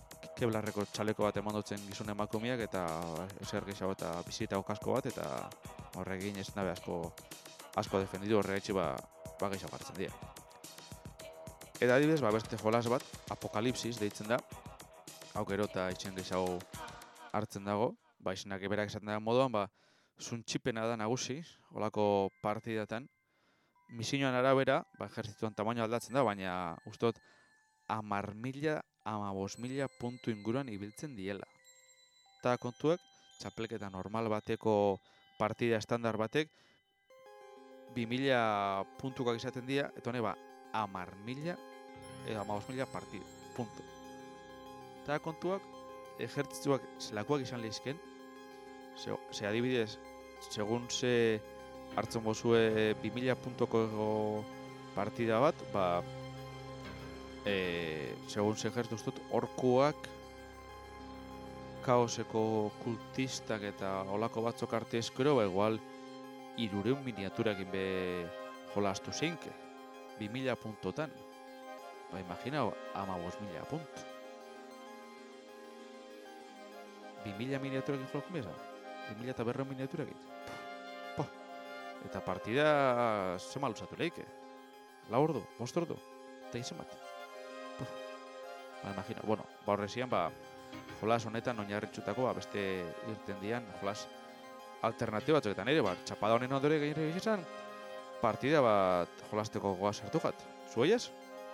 Kevlarreko txaleko bat emandotzen gizon emakumeak eta eser gehiago eta bizita okasko bat eta horrekin ez nabe asko asko defendidu horregaitxe ba, ba gehiago hartzen dira. Eta adibidez, ba, beste jolas bat, Apokalipsis deitzen da, hau gero eta itxen gehiago hartzen dago, ba, izenak eberak esaten da moduan, ba, zuntxipena da nagusi, holako partidatan, misioan arabera, ba, ejertzituan tamaino aldatzen da, baina ustot amar mila, amabos mila puntu inguruan ibiltzen diela. Eta kontuak, txapelketa normal bateko partida estandar batek, bi mila puntukoak izaten dira, eta hone ba, amar mila, edo amabos mila partida, puntu. Eta kontuak, ejertzituak zelakoak izan lehizken, ze, ze adibidez, segun ze hartzen bozue bi mila puntuko partida bat, ba, e, segun ze ejertuz dut, orkuak, kaoseko kultistak eta olako batzok arte eskero, ba, igual, irureun miniaturakin be jolastu zeinke, bi mila puntotan. Ba, imagina, amabos mila puntu. bi mila miniaturakin jolaku meza? bi mila eta berreun miniaturakin? Po, eta partida zema luzatu leike. La ordu, bost ordu, eta izen bat. Po, ba, imagina, bueno, ba horrezian, ba, jolas honetan oinarritxutako ba, beste irten dian jolas alternatiba batzuetan ere, ba, txapada honen ondore gaire izan, partida bat jolasteko goa sartu jat. Zueiez?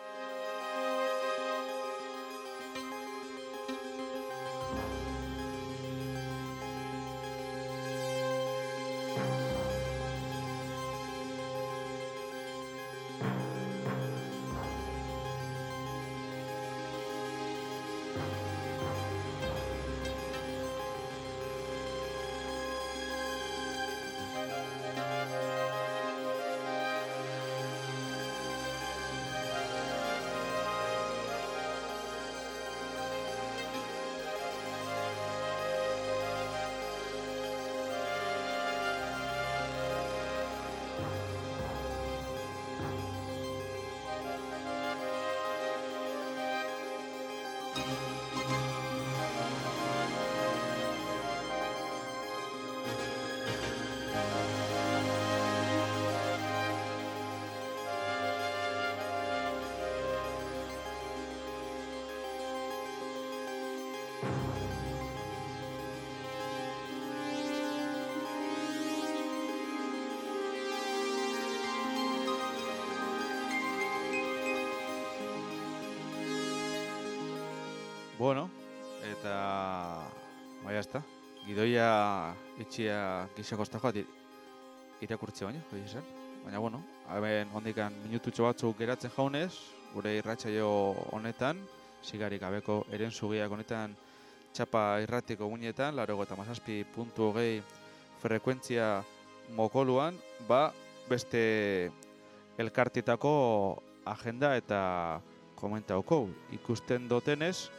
Bueno, eta ba jazta. Gidoia etxia gixako joat irakurtze baino, hori esan. Baina bueno, hemen hondikan minututxo batzuk geratzen jaunez, gure irratsaio honetan, sigarik gabeko eren zugiak honetan txapa irratiko guinetan, laurogeita hamazazpi puntu hogei frekuentzia mokoluan, ba beste elkartitako agenda eta komentauko ikusten dotenez,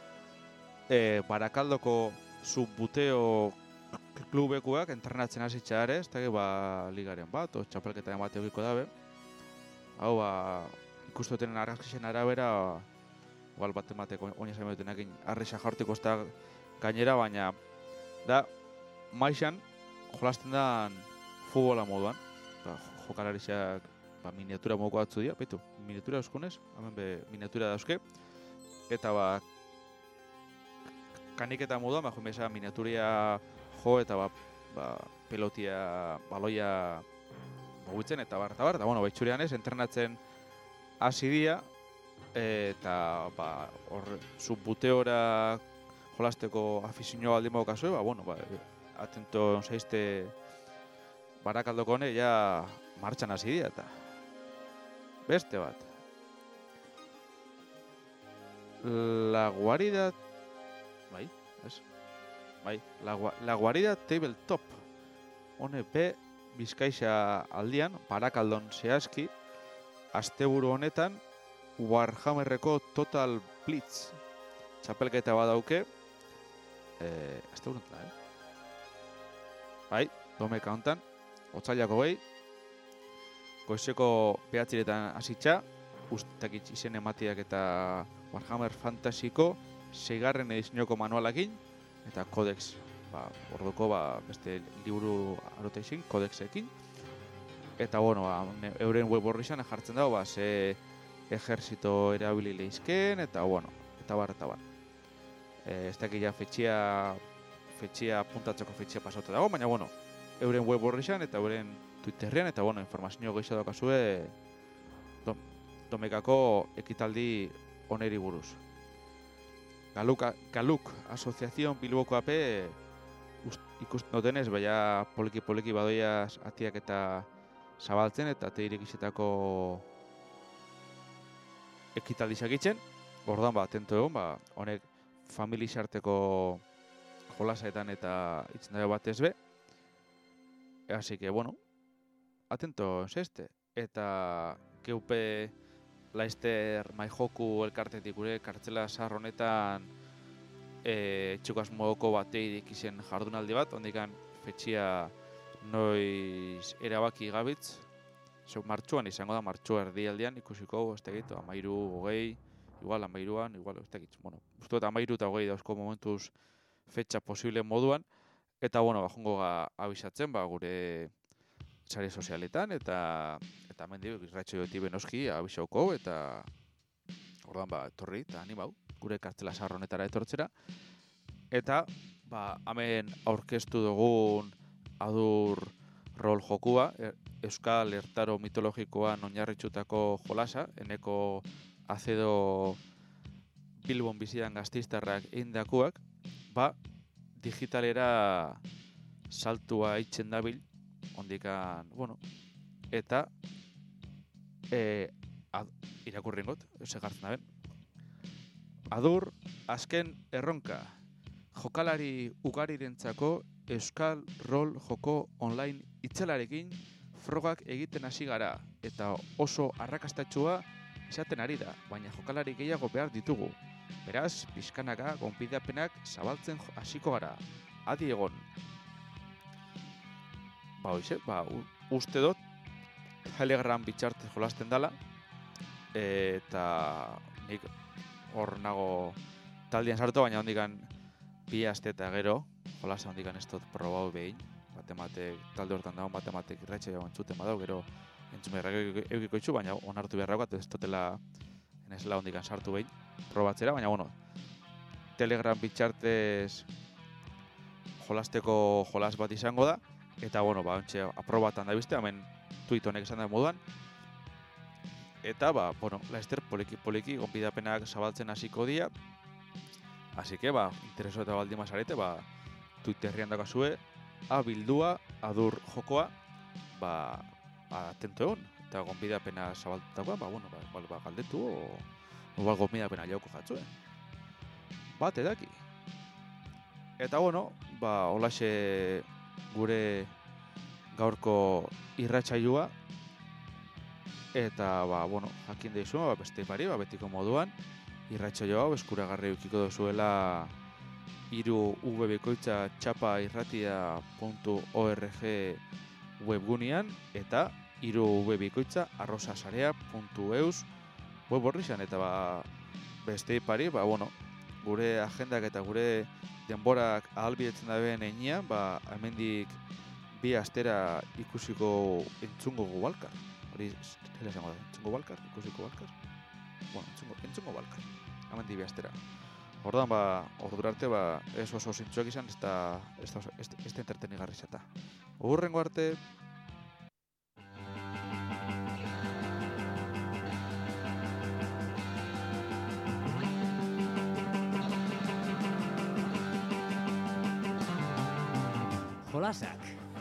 E, Barakaldoko subbuteo klubekuak entrenatzen hasitza ere, ez da ba, ligaren bat, o txapelketaren bat egiko dabe. Hau, ba, ikustuten argazkisen arabera, igual bat emateko oina zain dutenekin arresa jaurtiko ez da gainera, baina da, maixan jolasten da futbola moduan. Ba, jokalariak ba, miniatura moduko batzu dira, baitu, miniatura euskunez, hemen be miniatura dauzke, eta ba, kaniketa moduan, ba, joan beza miniaturia jo eta ba, ba, pelotia, baloia mugitzen eta bar, eta bar, eta bueno, baitxurean ez, entrenatzen hasi dira, eta ba, hor, subbuteora jolasteko afizioa baldin bau kasue, ba, bueno, ba, atento zaizte Barakaldoko hone, ja martxan hasi dira, eta beste bat. La guarida Bai, ez? Bai, la, la guarida tabletop. Hone be Bizkaixa aldian, Barakaldon zehazki, asteburu honetan, Warhammerreko Total Blitz txapelketa badauke. Eh, asteburu honetan, eh? Bai, domeka hontan, otzailako behi, goizeko behatziretan hasitza, ustakitz izen ematiak eta Warhammer Fantasiko seigarren edizioko manualakin, eta kodex, ba, orduko ba, beste liburu aroteixin, kodexekin. Eta, bueno, ba, euren web horrizan jartzen dago, ba, ze ejerzito erabili leizken, eta, bueno, eta bar, eta bar. E, ez dakit ja fetxia, fetxia, puntatzeko fetxia pasauta dago, baina, bueno, euren web horrizan eta euren Twitterrean, eta, bueno, informazio gehiago daukazue dom, domekako ekitaldi oneri buruz. Galuk, Galuk Asoziazion Bilboko A P ikusten dutenez, baina poliki-poliki badoiaz atiak eta zabaltzen eta teirik izetako ekitaldi segitzen. Orduan, ba, atento egon, ba, honek familizarteko jolasaetan eta itzen dago batez be. Así que, bueno, atento zeste. Eta keupe Laizter Maijoku elkartetik gure kartzela zahar honetan e, txukaz modoko bateirik izen jardunaldi bat, ondikan fetxia noiz erabaki gabitz. Zeu martxuan izango da, martxu erdialdean ikusiko, ez tegit, amairu, hogei, igual amairuan, igual, ez tegit. Bueno, uste dut amairu eta hogei dauzko momentuz fetxa posible moduan, eta, bueno, bajongo ga abisatzen, ba, gure sare sozialetan, eta eta hemen dio, irratxo joti benoski abisauko, eta ordan, ba, etorri, eta animau, gure kartzela zahar honetara etortzera. Eta, ba, hemen aurkeztu dugun adur rol jokua, Euskal Ertaro mitologikoan oinarritutako jolasa, eneko azedo Bilbon bizidan gazteiztarrak eindakuak, ba, digitalera saltua itzen dabil, ondikan, bueno, eta e, ad, irakurringot, segartzen daben. Adur, azken erronka, jokalari ugarirentzako Euskal Rol Joko Online itzelarekin frogak egiten hasi gara, eta oso arrakastatxua izaten ari da, baina jokalari gehiago behar ditugu. Beraz, pixkanaka gonbidapenak zabaltzen hasiko gara. Adi egon. Ba, hoize, ba, uste dut, Telegram bitxartez jolasten dala, eta nik hor nago taldian sartu, baina hondikan bi aste eta gero, jolasa hondikan ez dut probau behin, batematek, talde hortan dago, batematek irratxa jau entzuten badau, gero entzume errak eukiko itxu, baina onartu beharragoat, ez dutela enezela hondikan sartu behin, probatzera, baina bueno, Telegram bitxartez jolasteko jolas bat izango da, eta bueno, ba, ontxe aprobatan da bizte, hemen tuit honek esan da moduan, eta ba, bueno, Laizter poliki-poliki gonbidapenak zabaltzen hasiko dira, así que, ba, intereso eta baldin mazarete, ba, Twitterrian dakazue, abildua, adur jokoa, ba, atento egon, eta gonbidapena zabaltutakoa, ba, bueno, ba, igual, ba, galdetu, o, o ba, gonbidapena jauko jatzuen. Bat edaki. Eta, bueno, ba, holaxe gure gaurko irratsaioa, eta, ba, bueno, jakin deizu, ba, beste pari, ba, betiko moduan, irratsaioa eskuragarri ukiko dozuela hiru v bikoitza txapa irratia puntu org webgunean, eta hiru v bikoitza arrosasarea puntu eus web horrizan, eta ba, beste pari, ba, bueno, gure agendak eta gure denborak ahalbidetzen daben einia, ba, hemendik bi astera ikusiko entzungo gubalkar. Hori, zela esango da, entzungo balkar, ikusiko balkar? Bueno, entzungo, entzungo balkar, hemendik bi astera. Orduan, ba, ordura arte, ba, ez oso zintzuak izan, ez da, ez da, ez da entretenigarri zeta. Hurrengo arte. Jolasak.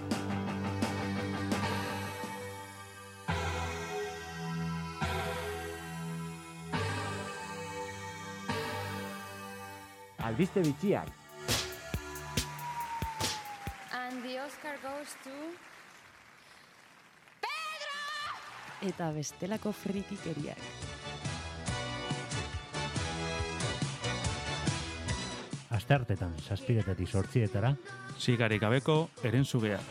Albiste bitxiak. And the Oscar goes to... Eta bestelako frikikeriak. Asteartetan, zazpiretatik sortzietara, Zigarik gabeko erentzugea.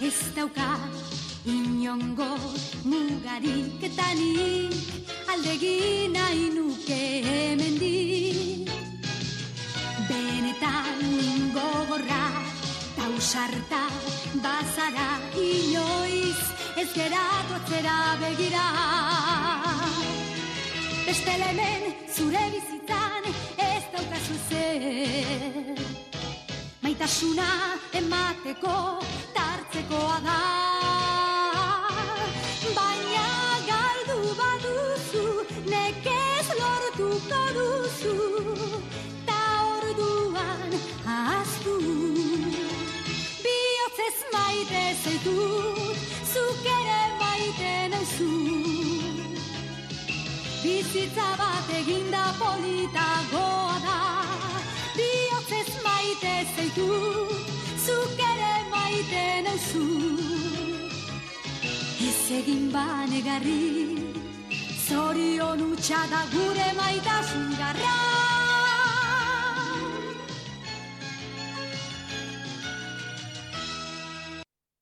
ez dauka inongo mugarik eta nik aldegin nahi nuke hemendik. Benetan gogorra tausarta bazara inoiz ez geratu atzera begira. Bestela hemen zure bizitzan ez daukazu zer. Maitasuna emateko tartzekoa da. Baina galdu baduzu nekez lortuko duzu. Ta orduan ahaztu. Bihotzez maite zaitut, zuk ere maite nauzu. Bizitza bat eginda politagoa da. Bihotzez maite zaitut, zuk ere maite nauzu. Ez egin banegarri, zorion hutsa da gure maita.